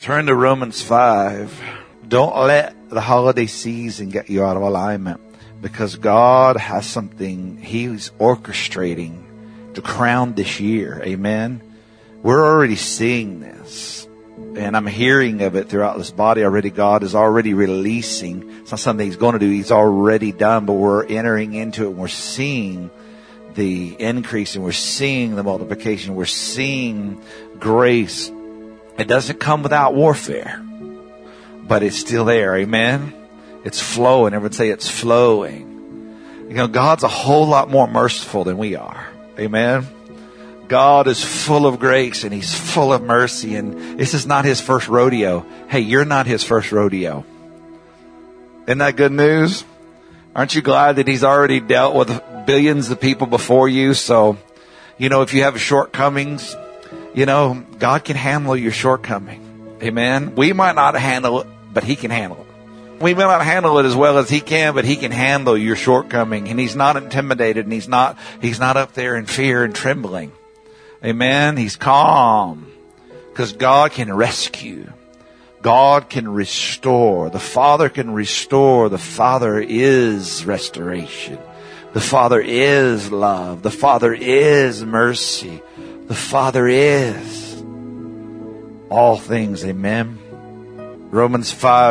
Turn to Romans 5. Don't let the holiday season get you out of alignment, because God has something He's orchestrating to crown this year. Amen. We're already seeing this, and I'm hearing of it throughout this body already. God is already releasing. It's not something He's going to do. He's already done, but we're entering into it, and we're seeing the increase, and we're seeing the multiplication. We're seeing grace. It doesn't come without warfare, but it's still there. Amen. It's flowing. Everyone say it's flowing. You know, God's a whole lot more merciful than we are. Amen. God is full of grace and He's full of mercy, and this is not His first rodeo. Hey, you're not His first rodeo. Isn't that good news? Aren't you glad that He's already dealt with billions of people before you? So, you know, if you have shortcomings, you know, God can handle your shortcoming. Amen. We might not handle it, but He can handle it. We may not handle it as well as He can, but He can handle your shortcoming. And He's not intimidated, and He's not up there in fear and trembling. Amen. He's calm, because God can rescue. God can restore. The Father can restore. The Father is restoration. The Father is love. The Father is mercy. The Father is all things. Amen. Romans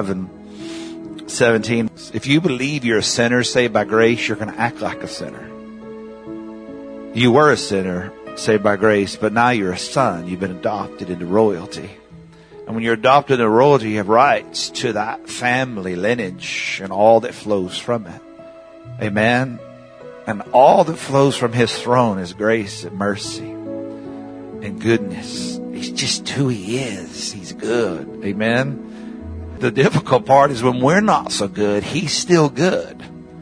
5:17. If you believe you're a sinner saved by grace, you're going to act like a sinner. You were a sinner saved by grace, but now you're a son. You've been adopted into royalty. And when you're adopted into royalty, you have rights to that family lineage and all that flows from it. Amen. And all that flows from His throne is grace and mercy and goodness. He's just who He is. He's good. Amen. The difficult part is when we're not so good, He's still good.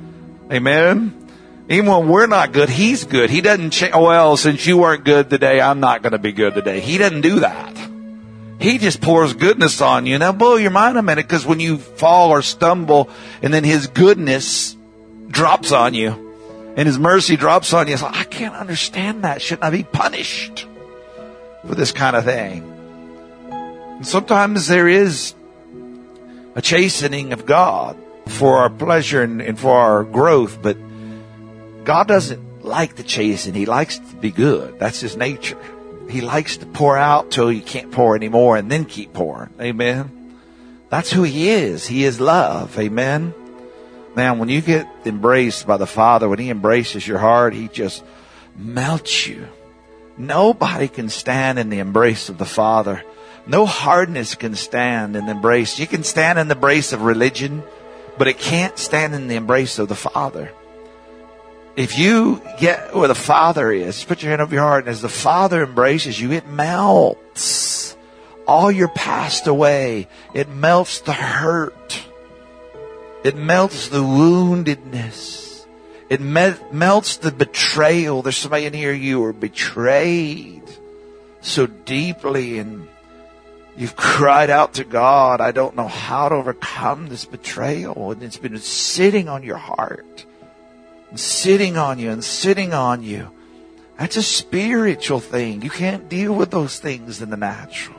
Amen. Even when we're not good, He's good. He doesn't change. Well, since you weren't good today, I'm not going to be good today. He doesn't do that. He just pours goodness on you. Now blow your mind a minute, because when you fall or stumble and then His goodness drops on you and His mercy drops on you, it's like, I can't understand that. Shouldn't I be punished for this kind of thing? And sometimes there is a chastening of God for our pleasure and for our growth, but God doesn't like the chastening. He likes to be good. That's His nature. He likes to pour out till you can't pour anymore and then keep pouring. Amen. That's who He is. He is love. Amen. Now, when you get embraced by the Father, when He embraces your heart, He just melts you. Nobody can stand in the embrace of the Father. No hardness can stand in the embrace. You can stand in the embrace of religion, but it can't stand in the embrace of the Father. If you get where the Father is, put your hand over your heart, and as the Father embraces you, it melts all your past away. It melts the hurt. It melts the woundedness. It melts the betrayal. There's somebody in here, you were betrayed so deeply, and you've cried out to God, I don't know how to overcome this betrayal. And it's been sitting on your heart, and sitting on you and sitting on you. That's a spiritual thing. You can't deal with those things in the natural.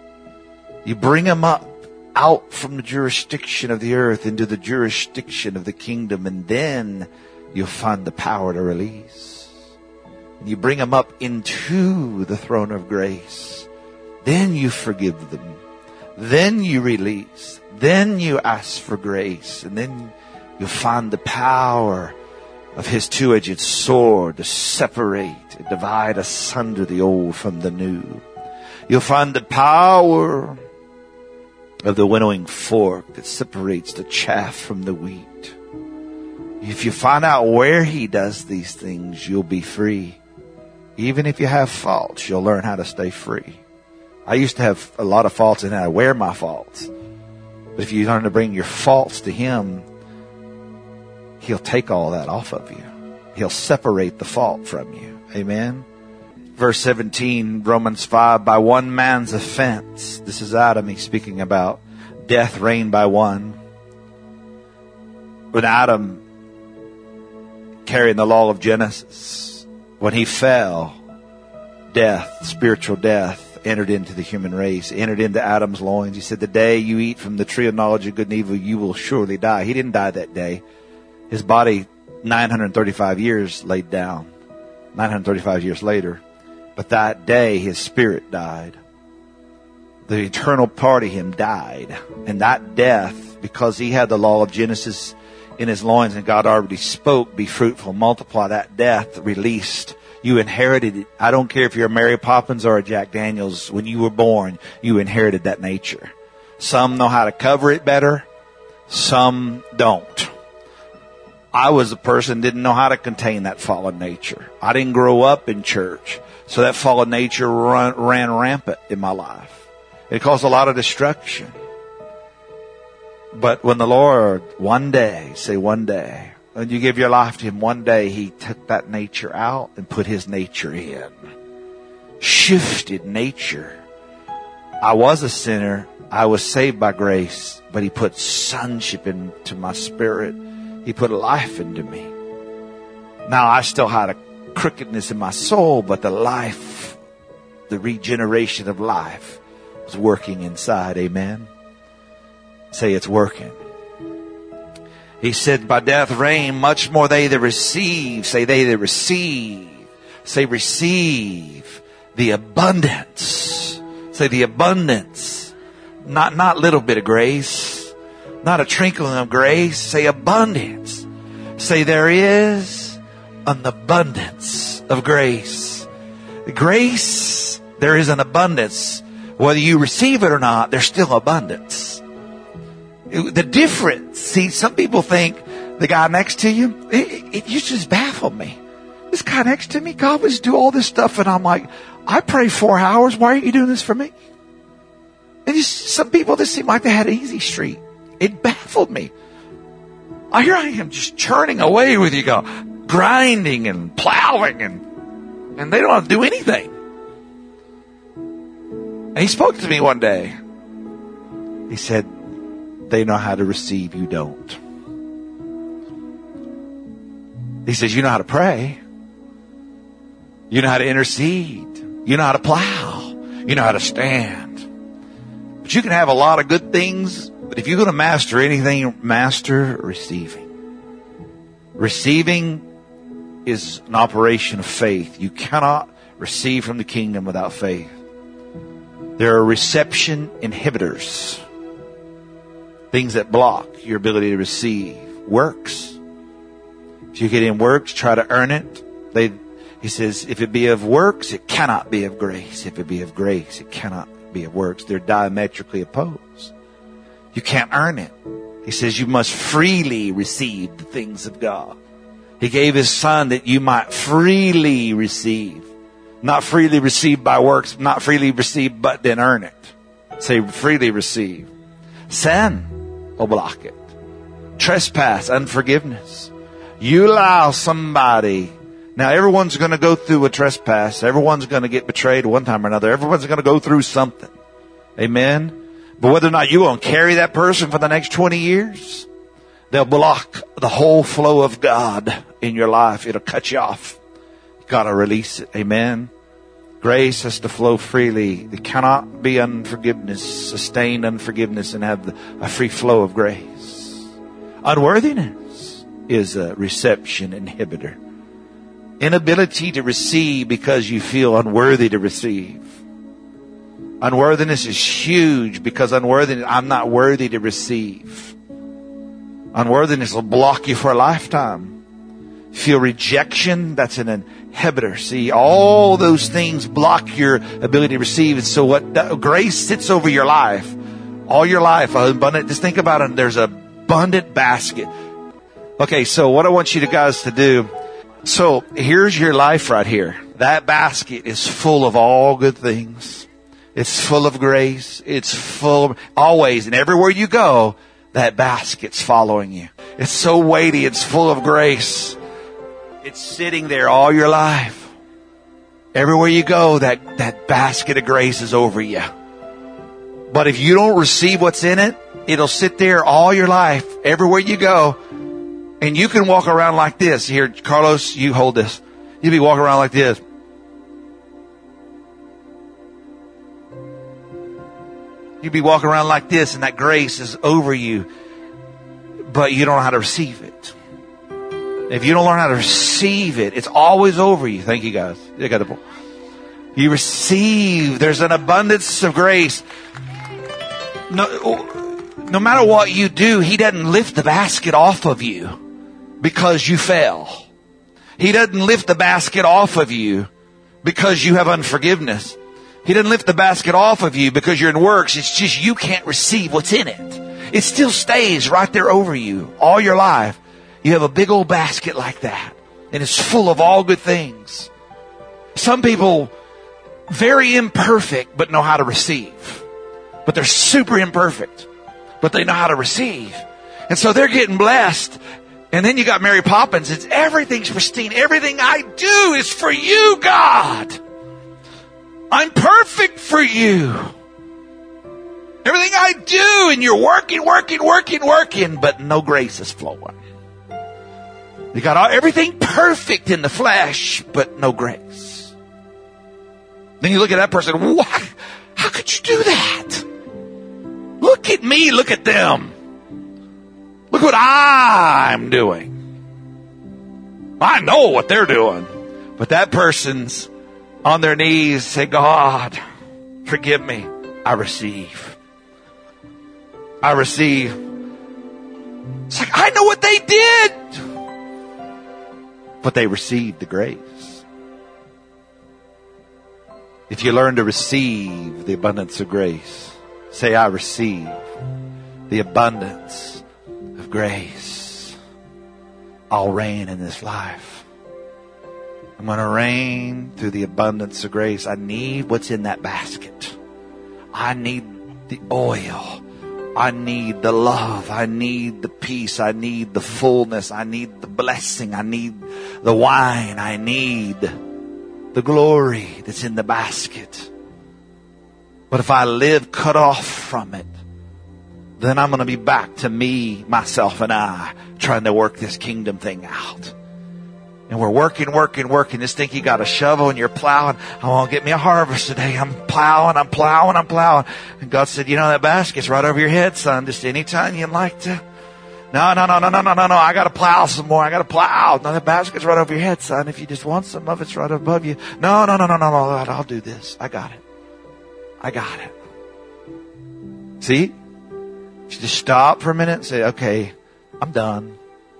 You bring them up out from the jurisdiction of the earth into the jurisdiction of the kingdom, and then you'll find the power to release. You bring them up into the throne of grace. Then you forgive them. Then you release. Then you ask for grace. And then you'll find the power of His two-edged sword to separate and divide asunder the old from the new. You'll find the power of the winnowing fork that separates the chaff from the wheat. If you find out where He does these things, you'll be free. Even if you have faults, you'll learn how to stay free. I used to have a lot of faults, and I wear my faults. But if you learn to bring your faults to Him, He'll take all that off of you. He'll separate the fault from you. Amen. Verse 17, Romans 5, by one man's offense. This is Adam. He's speaking about death reigned by one. When Adam, carrying the law of Genesis, when he fell, death, spiritual death, entered into the human race, entered into Adam's loins. He said, the day you eat from the tree of knowledge of good and evil, you will surely die. He didn't die that day. His body, 935 years laid down, 935 years later. But that day, his spirit died. The eternal part of him died. And that death, because he had the law of Genesis in his loins and God already spoke, be fruitful, multiply, that death released. You inherited it. I don't care if you're a Mary Poppins or a Jack Daniels. When you were born, you inherited that nature. Some know how to cover it better. Some don't. I was a person didn't know how to contain that fallen nature. I didn't grow up in church. So that fallen nature ran rampant in my life. It caused a lot of destruction. But when the Lord, one day, say one day, when you give your life to Him, one day He took that nature out and put His nature in. Shifted nature. I was a sinner. I was saved by grace, but He put sonship into my spirit. He put life into me. Now I still had a crookedness in my soul, but the life, the regeneration of life was working inside. Amen. Say it's working. He said, by death reign much more they that receive. Say they that receive. Say receive the abundance. Say the abundance. Not little bit of grace. Not a trinkling of grace. Say abundance. Say there is an abundance of grace. Grace, there is an abundance. Whether you receive it or not, there's still abundance. The difference, see, some people think the guy next to you, it used to just baffle me. This guy next to me, God was do all this stuff, and I'm like, I pray 4 hours. Why aren't you doing this for me? And some people just seem like they had an easy street. It baffled me. Here I am just churning away with you, God, grinding and plowing, and they don't have to do anything. And He spoke to me one day. He said, they know how to receive, you don't. He says, you know how to pray. You know how to intercede. You know how to plow. You know how to stand. But you can have a lot of good things, but if you're going to master anything, master receiving. Receiving is an operation of faith. You cannot receive from the kingdom without faith. There are reception inhibitors. Things that block your ability to receive. Works. If you get in works, try to earn it. He says, if it be of works, it cannot be of grace. If it be of grace, it cannot be of works. They're diametrically opposed. You can't earn it. He says you must freely receive the things of God. He gave His Son that you might freely receive. Not freely receive by works, not freely receive but then earn it. Say freely receive. Sin will block it. Trespass, unforgiveness. You allow somebody. Now everyone's going to go through a trespass. Everyone's going to get betrayed one time or another. Everyone's going to go through something. Amen. But whether or not you're going to carry that person for the next 20 years, they'll block the whole flow of God in your life. It'll cut you off. You got to release it. Amen. Grace has to flow freely. There cannot be unforgiveness, sustained unforgiveness, and have a free flow of grace. Unworthiness is a reception inhibitor. Inability to receive because you feel unworthy to receive. Unworthiness is huge because unworthiness, I'm not worthy to receive. Unworthiness will block you for a lifetime. Feel rejection, that's an inhibitor. See, all those things block your ability to receive. And so what grace sits over your life, all your life, abundant. Just think about it. There's an abundant basket. Okay, so what I want you guys to do. So here's your life right here. That basket is full of all good things. It's full of grace. It's full of always, and everywhere you go, that basket's following you. It's so weighty. It's full of grace. It's sitting there all your life. Everywhere you go, that basket of grace is over you. But if you don't receive what's in it, it'll sit there all your life, everywhere you go. And you can walk around like this. Here, Carlos, you hold this. You'll be walking around like this. You'd be walking around like this and that grace is over you, but you don't know how to receive it. If you don't learn how to receive it, it's always over you. Thank you, guys. You receive. There's an abundance of grace. No matter what you do, He doesn't lift the basket off of you because you fell. He doesn't lift the basket off of you because you have unforgiveness. He doesn't lift the basket off of you because you're in works. It's just you can't receive what's in it. It still stays right there over you all your life. You have a big old basket like that, and it's full of all good things. Some people, very imperfect, but know how to receive. But they're super imperfect, but they know how to receive. And so they're getting blessed. And then you got Mary Poppins. It's everything's pristine. Everything I do is for you, God. I'm perfect for you. Everything I do, and you're working, but no grace is flowing. You got everything perfect in the flesh, but no grace. Then you look at that person, what? How could you do that? Look at me, look at them. Look what I'm doing. I know what they're doing. But that person's on their knees, say, God, forgive me. I receive. I receive. It's like, I know what they did. But they received the grace. If you learn to receive the abundance of grace, say, I receive the abundance of grace. I'll reign in this life. I'm going to reign through the abundance of grace. I need what's in that basket. I need the oil. I need the love. I need the peace. I need the fullness. I need the blessing. I need the wine. I need the glory that's in the basket. But if I live cut off from it, then I'm going to be back to me, myself, and I trying to work this kingdom thing out. And we're working. Just think you got a shovel and you're plowing. I want to get me a harvest today. I'm plowing. And God said, you know, that basket's right over your head, son. Just anytime you'd like to. No. I got to plow some more. I got to plow. No, that basket's right over your head, son. If you just want some of it's right above you. No. I'll do this. I got it. See? You just stop for a minute and say, okay, I'm done.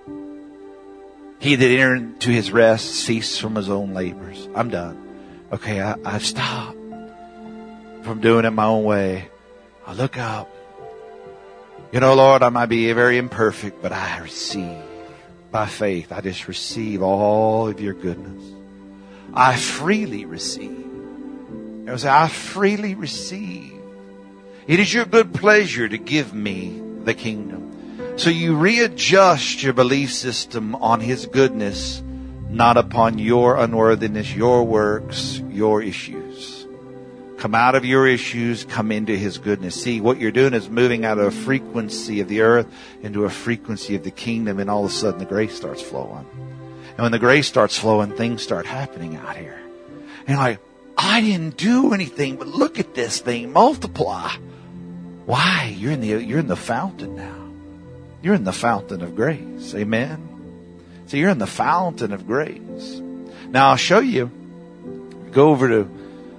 He that entered into his rest ceased from his own labors. I'm done. Okay, I've stopped from doing it my own way. I look up. You know, Lord, I might be very imperfect, but I receive by faith. I just receive all of your goodness. I freely receive. You know, say, I freely receive. It is your good pleasure to give me the kingdom. So you readjust your belief system on His goodness, not upon your unworthiness, your works, your issues. Come out of your issues, come into His goodness. See, what you're doing is moving out of a frequency of the earth into a frequency of the kingdom, and all of a sudden the grace starts flowing. And when the grace starts flowing, things start happening out here. And you're like, I didn't do anything, but look at this thing multiply. Why? You're in the fountain now. You're in the fountain of grace. Amen. So you're in the fountain of grace. Now I'll show you. Go over to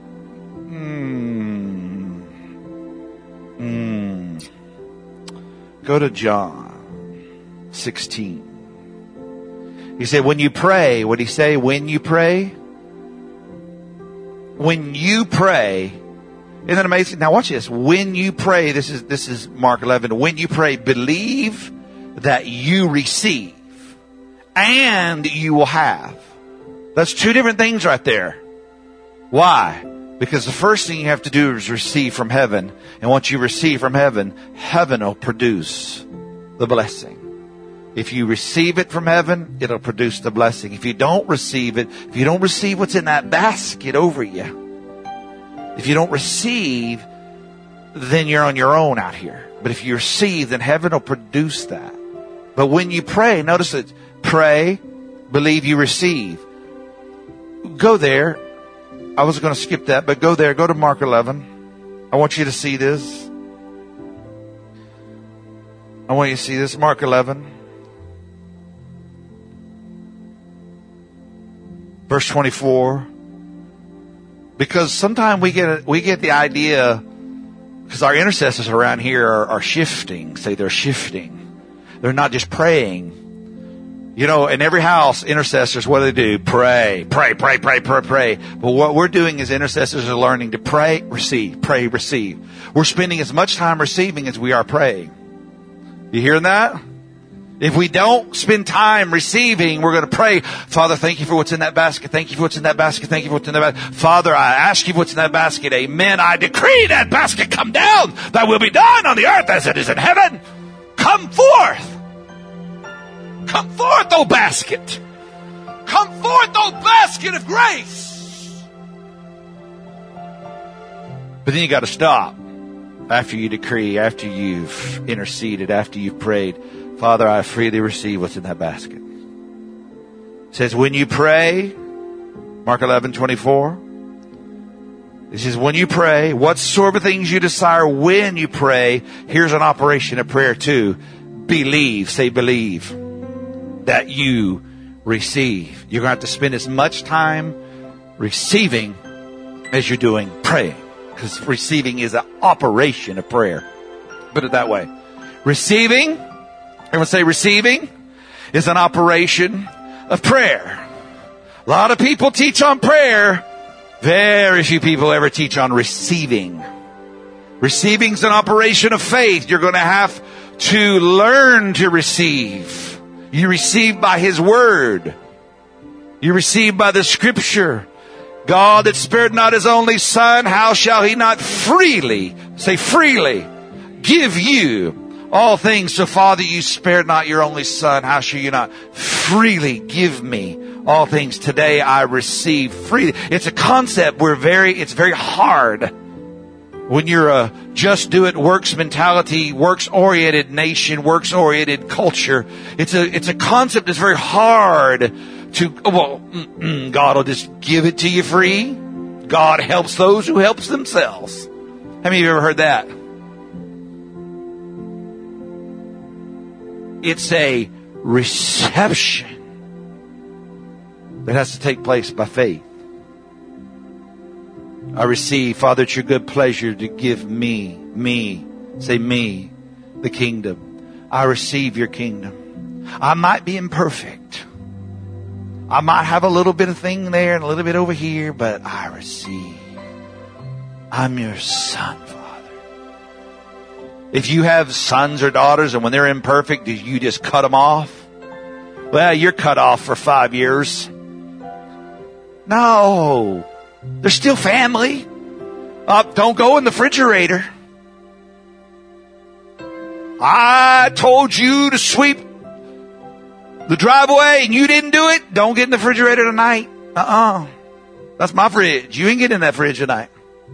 go to John 16. He said, when you pray, what did he say? When you pray? When you pray. Isn't that amazing? Now watch this. When you pray, this is Mark 11. When you pray, believe that you receive and you will have. That's two different things right there. Why? Because the first thing you have to do is receive from heaven. And once you receive from heaven, heaven will produce the blessing. If you receive it from heaven, it'll produce the blessing. If you don't receive it, if you don't receive what's in that basket over you, if you don't receive, then you're on your own out here. But if you receive, then heaven will produce that. But when you pray, notice it. Pray, believe you receive. Go there. I was going to skip that, but go there. Go to Mark 11. I want you to see this. I want you to see this, Mark 11. Verse 24. Because sometimes we get the idea, because our intercessors around here are shifting. Say they're shifting. They're not just praying. You know, in every house, intercessors, what do? Pray. But what we're doing as intercessors are learning to pray, receive. Pray, receive. We're spending as much time receiving as we are praying. You hearing that? If we don't spend time receiving, we're going to pray. Father, thank you for what's in that basket. Thank you for what's in that basket. Thank you for what's in that basket. Father, I ask you what's in that basket. Amen. I decree that basket come down. Thy will be done on the earth as it is in heaven. Come forth. Come forth, O basket. Come forth, O basket of grace. But then you got to stop after you decree, after you've interceded, after you've prayed. Father, I freely receive what's in that basket. It says, when you pray, Mark 11:24. It says, when you pray, whatsoever things you desire when you pray, here's an operation of prayer too. Believe, say believe, that you receive. You're going to have to spend as much time receiving as you're doing praying. Because receiving is an operation of prayer. Put it that way. Receiving, everyone say receiving, is an operation of prayer. A lot of people teach on prayer. Very few people ever teach on receiving. Receiving is an operation of faith. You're going to have to learn to receive. You receive by His Word. You receive by the Scripture. God that spared not His only Son, how shall He not freely, say freely, give you all things? So Father, you spared not your only Son. How shall you not freely give me all things? Today I receive freely. It's a concept it's very hard. When you're a just do it works mentality, works oriented nation, works oriented culture, it's a concept that's very hard to, God will just give it to you free. God helps those who helps themselves. How many of you ever heard that? It's a reception that has to take place by faith. I receive, Father, it's your good pleasure to give me, say me, the kingdom. I receive your kingdom. I might be imperfect. I might have a little bit of thing there and a little bit over here, but I receive. I'm your son, Father. If you have sons or daughters and when they're imperfect, do you just cut them off? Well, you're cut off for 5 years. No. They're still family. Don't go in the refrigerator. I told you to sweep the driveway and you didn't do it. Don't get in the refrigerator tonight. That's my fridge. You ain't getting in that fridge tonight.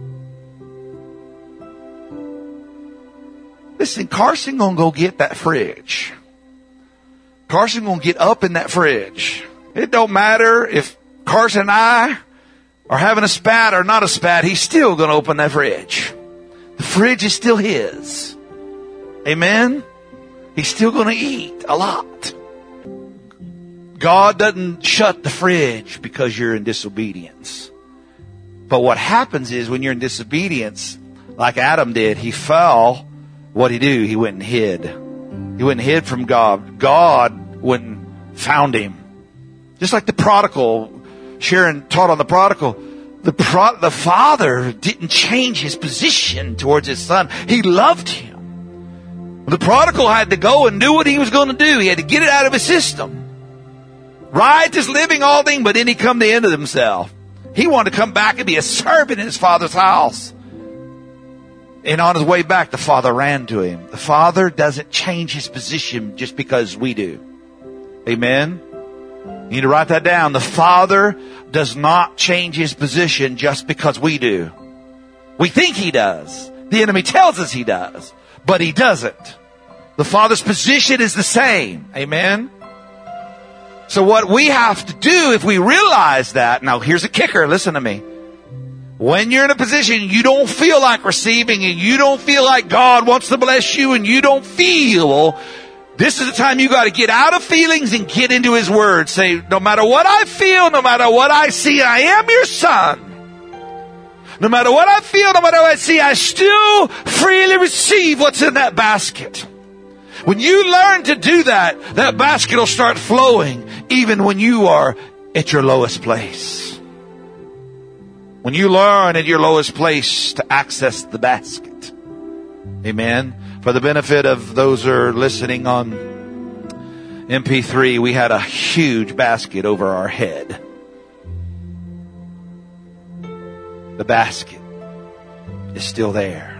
Listen, Carson gonna go get that fridge. Carson gonna get up in that fridge. It don't matter if Carson and I are having a spat or not a spat, he's still going to open that fridge. The fridge is still his. Amen? He's still going to eat a lot. God doesn't shut the fridge because you're in disobedience. But what happens is when you're in disobedience, like Adam did, he fell. What did he do? He went and hid. He went and hid from God. God went and found him. Just like the prodigal. Sharon taught on the prodigal. The father didn't change his position towards his son. He loved him. The prodigal had to go and do what he was going to do. He had to get it out of his system. Riotous living, all things, but then he come to the end of himself. He wanted to come back and be a servant in his father's house. And on his way back, the father ran to him. The father doesn't change his position just because we do. Amen? You need to write that down. The Father does not change his position just because we do. We think he does. The enemy tells us he does, but he doesn't. The Father's position is the same. Amen? So what we have to do if we realize that, now here's a kicker, listen to me. When you're in a position you don't feel like receiving and you don't feel like God wants to bless you and you don't feel, this is the time you got to get out of feelings and get into His Word. Say, no matter what I feel, no matter what I see, I am your son. No matter what I feel, no matter what I see, I still freely receive what's in that basket. When you learn to do that, that basket will start flowing even when you are at your lowest place. When you learn at your lowest place to access the basket. Amen. For the benefit of those who are listening on MP3, we had a huge basket over our head. The basket is still there.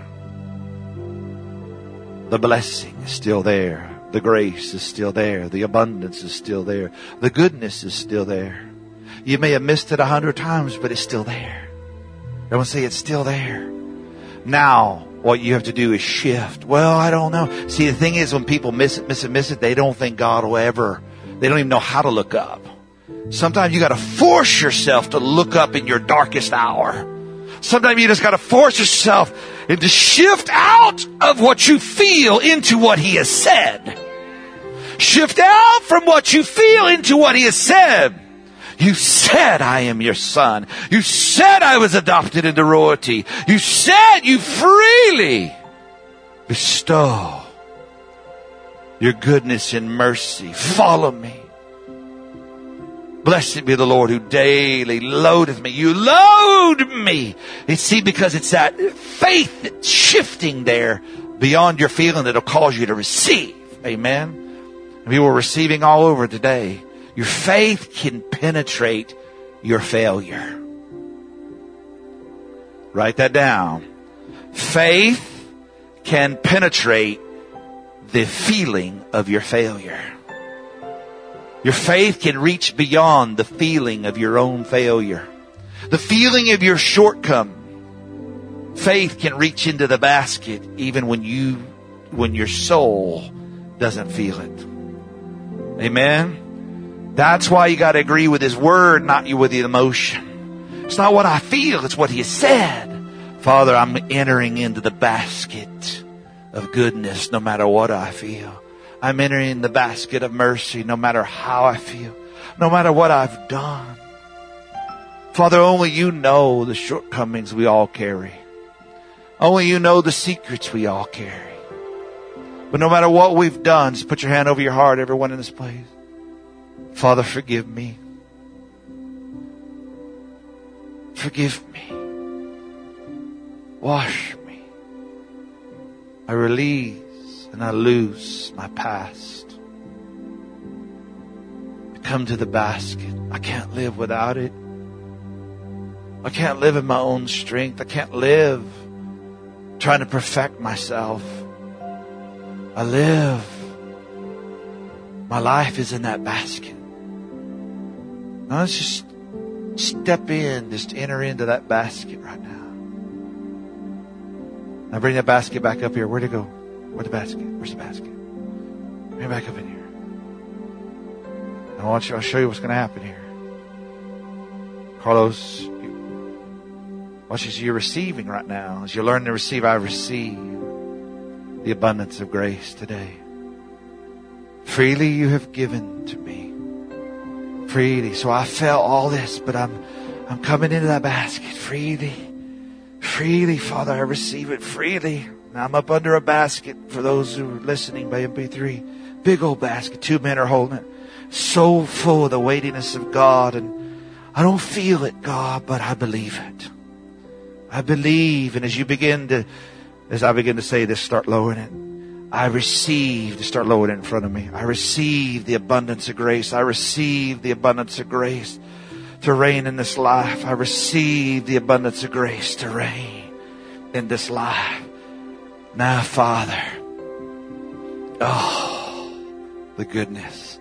The blessing is still there. The grace is still there. The abundance is still there. The goodness is still there. You may have missed it 100 times, but it's still there. Everyone say it's still there. Now, what you have to do is shift. Well, I don't know. See, the thing is, when people miss it, they don't think God will ever. They don't even know how to look up. Sometimes you got to force yourself to look up in your darkest hour. Sometimes you just got to force yourself and to shift out of what you feel into what He has said. Shift out from what you feel into what He has said. You said, I am your son. You said I was adopted into royalty. You said you freely bestow your goodness and mercy. Follow me. Blessed be the Lord who daily loadeth me. You load me. And see, because it's that faith that's shifting there beyond your feeling that'll cause you to receive. Amen. We were receiving all over today. Your faith can penetrate your failure. Write that down. Faith can penetrate the feeling of your failure. Your faith can reach beyond the feeling of your own failure. The feeling of your shortcoming. Faith can reach into the basket even when your soul doesn't feel it. Amen. That's why you got to agree with His Word, not you with the emotion. It's not what I feel, it's what He has said. Father, I'm entering into the basket of goodness no matter what I feel. I'm entering the basket of mercy no matter how I feel, no matter what I've done. Father, only You know the shortcomings we all carry. Only You know the secrets we all carry. But no matter what we've done, just put your hand over your heart, everyone in this place. Father, forgive me. Forgive me. Wash me. I release and I loose my past. I come to the basket. I can't live without it. I can't live in my own strength. I can't live trying to perfect myself. I live. My life is in that basket. Now let's just step in, just enter into that basket right now. Now bring that basket back up here. Where'd it go? Where's the basket? Where's the basket? Bring it back up in here. I'll show you what's going to happen here. Carlos, watch as you're receiving right now. As you're learning to receive, I receive the abundance of grace today. Freely you have given to me. Freely. So I felt all this, but I'm coming into that basket freely. Freely, Father, I receive it freely. Now I'm up under a basket for those who are listening by MP3. Big old basket. 2 men are holding it. So full of the weightiness of God. And I don't feel it, God, but I believe it. I believe. And as I begin to say this, start lowering it. I receive, to start lowering it in front of me. I receive the abundance of grace. I receive the abundance of grace to reign in this life. I receive the abundance of grace to reign in this life. Now, Father, oh, the goodness.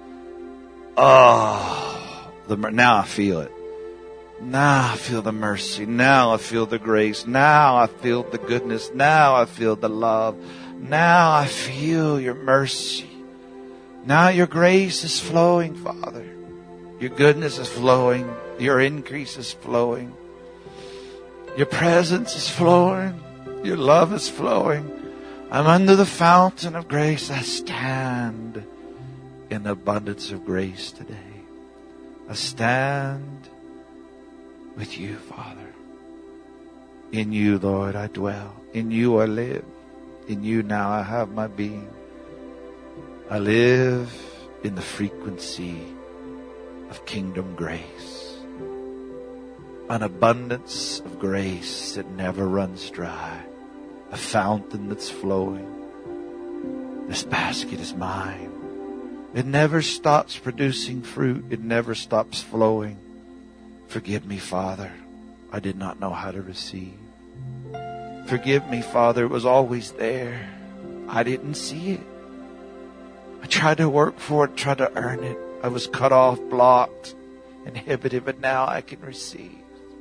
Oh, now I feel it. Now I feel the mercy. Now I feel the grace. Now I feel the goodness. Now I feel the love. Now I feel your mercy. Now your grace is flowing, Father. Your goodness is flowing. Your increase is flowing. Your presence is flowing. Your love is flowing. I'm under the fountain of grace. I stand in the abundance of grace today. I stand with you, Father. In you, Lord, I dwell. In you I live. In you now I have my being. I live in the frequency of kingdom grace. An abundance of grace that never runs dry. A fountain that's flowing. This basket is mine. It never stops producing fruit. It never stops flowing. Forgive me, Father. I did not know how to receive. Forgive me, Father. It was always there. I didn't see it. I tried to work for it, tried to earn it. I was cut off, blocked, inhibited, but now I can receive.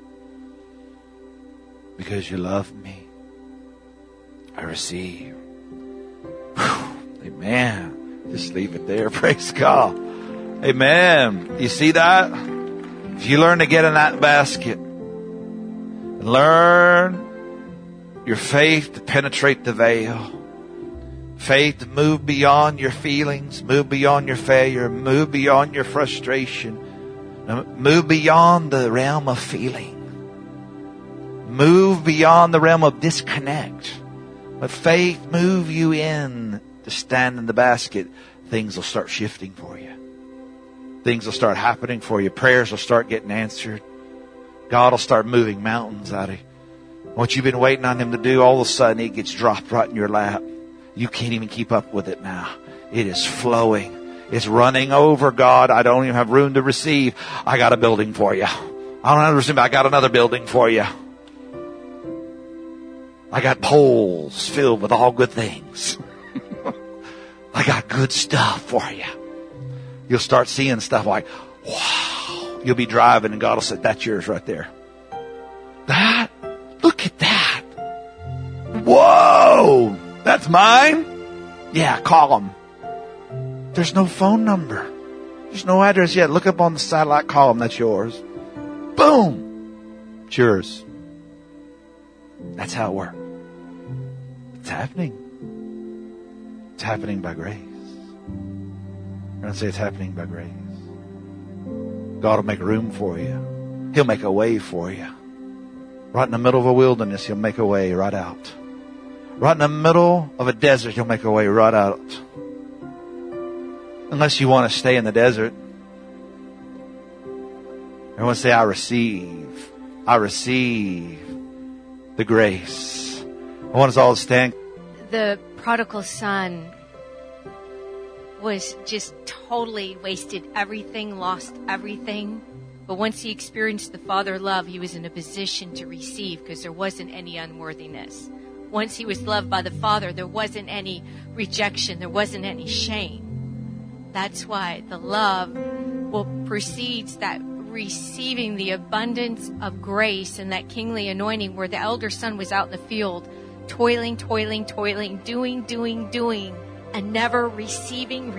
Because you love me, I receive. Whew. Amen. Just leave it there. Praise God. Amen. You see that? If you learn to get in that basket and learn your faith to penetrate the veil, faith to move beyond your feelings, move beyond your failure, move beyond your frustration, move beyond the realm of feeling, move beyond the realm of disconnect. But faith move you in to stand in the basket. Things will start shifting for you. Things will start happening for you. Prayers will start getting answered. God will start moving mountains out of you. What you've been waiting on Him to do, all of a sudden it gets dropped right in your lap. You can't even keep up with it now. It is flowing. It's running over, God. I don't even have room to receive. I got a building for you. I don't have to receive. I got another building for you. I got poles filled with all good things. I got good stuff for you. You'll start seeing stuff like, wow. You'll be driving and God will say, that's yours right there. That? Look at that. Whoa. That's mine? Yeah, call them. There's no phone number. There's no address yet. Look up on the satellite, call them. That's yours. Boom. It's yours. That's how it works. It's happening. It's happening by grace. I'm going to say it's happening by grace. God will make room for you. He'll make a way for you. Right in the middle of a wilderness, He'll make a way right out. Right in the middle of a desert, He'll make a way right out. Unless you want to stay in the desert. I want to say, I receive the grace. I want us all to stand. The prodigal son was just totally wasted everything, lost everything. But once he experienced the Father love, he was in a position to receive because there wasn't any unworthiness. Once he was loved by the Father, there wasn't any rejection. There wasn't any shame. That's why the love precedes that receiving the abundance of grace and that kingly anointing, where the elder son was out in the field toiling, doing, and never receiving,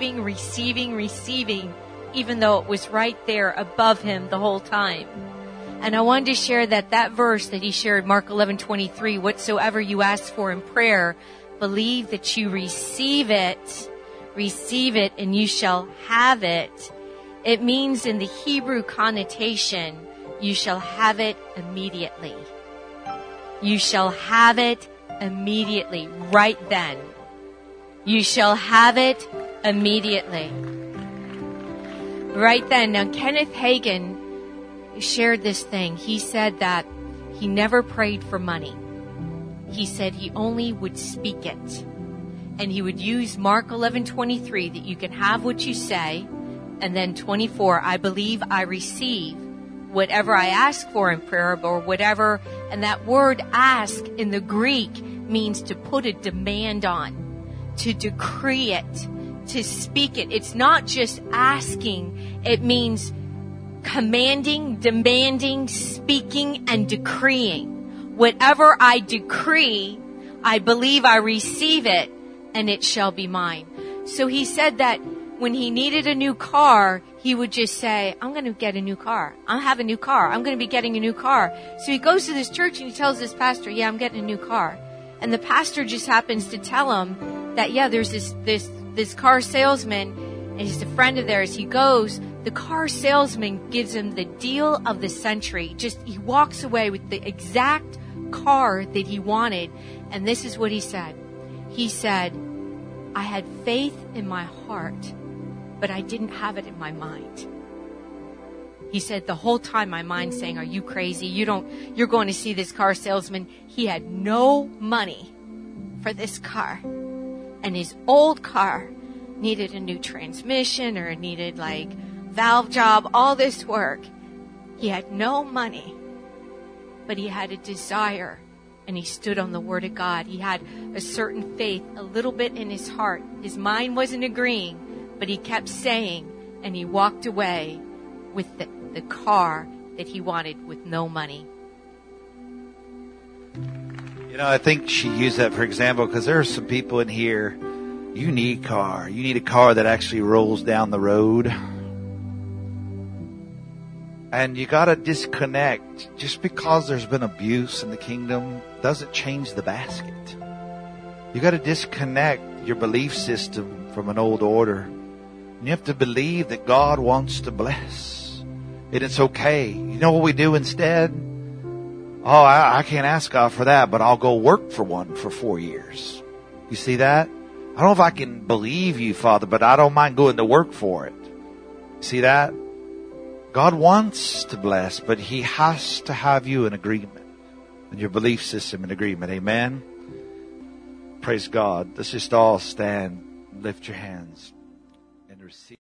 even though it was right there above him the whole time. And I wanted to share that verse that he shared, Mark 11:23, whatsoever you ask for in prayer, believe that you receive it, and you shall have it. It means in the Hebrew connotation, you shall have it immediately. You shall have it immediately, right then. You shall have it immediately. Right then. Now, Kenneth Hagin shared this thing. He said that he never prayed for money. He said he only would speak it. And he would use Mark 11:23, that you can have what you say. And then 24, I believe I receive whatever I ask for in prayer or whatever. And that word ask in the Greek means to put a demand on, to decree it, to speak it. It's not just asking. It means commanding, demanding, speaking, and decreeing. Whatever I decree, I believe I receive it, and it shall be mine. So he said that when he needed a new car, he would just say, I'm going to get a new car. I have a new car. I'm going to be getting a new car. So he goes to this church and he tells this pastor, yeah, I'm getting a new car. And the pastor just happens to tell him that, yeah, there's this car salesman, and he's a friend of theirs. He goes, the car salesman gives him the deal of the century. Just, he walks away with the exact car that he wanted. And this is what he said. He said, I had faith in my heart, but I didn't have it in my mind. He said, the whole time my mind's saying, are you crazy? You're going to see this car salesman. He had no money for this car. And his old car needed a new transmission, or needed like valve job, all this work. He had no money, but he had a desire, and he stood on the Word of God. He had a certain faith, a little bit in his heart. His mind wasn't agreeing, but he kept saying, and he walked away with the car that he wanted with no money. You know, I think she used that for example because there are some people in here, you need a car. You need a car that actually rolls down the road. And you got to disconnect. Just because there's been abuse in the kingdom doesn't change the basket. You got to disconnect your belief system from an old order. And you have to believe that God wants to bless. And it's okay. You know what we do instead? Oh, I can't ask God for that, but I'll go work for one for 4 years. You see that? I don't know if I can believe you, Father, but I don't mind going to work for it. See that? God wants to bless, but He has to have you in agreement and your belief system in agreement. Amen. Praise God. Let's just all stand, lift your hands and receive.